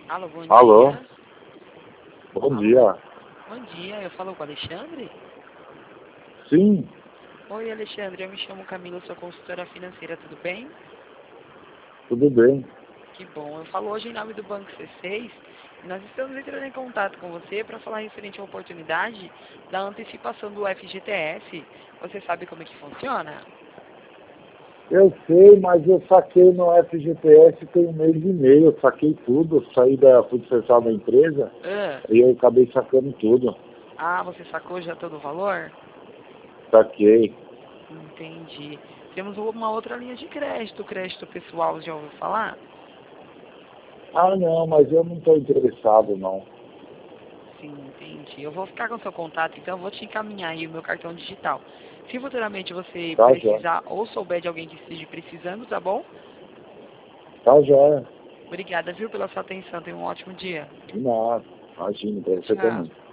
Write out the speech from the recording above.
Alô, bom Alô, dia. bom Alô, dia. bom dia. Eu falo com o Alexandre? Sim, Oi, Alexandre. Eu me chamo Camila, sou consultora financeira, tudo bem? tudo bem. Que bom. Eu falo hoje em nome do Banco C6 e nós estamos entrando em contato com você para falar referente à oportunidade da antecipação do FGTS. Você sabe como é que funciona? Eu sei, mas eu saquei no FGTS tem 1 mês e meio, eu saquei tudo, fui dispensar da empresa Ah, e eu acabei sacando tudo. você sacou já todo o valor? Saquei. Entendi. Temos uma outra linha de crédito, crédito pessoal, já ouviu falar? Ah não, mas eu não estou interessado não. Sim, entendi. Eu vou ficar com seu contato, então eu vou te encaminhar aí o meu cartão digital. Se futuramente você Tá já, precisar ou souber de alguém que esteja precisando, tá bom? tá já. Obrigada, viu, pela sua atenção. Tenha um ótimo dia. De nada. Imagina, pra você Tchau. também.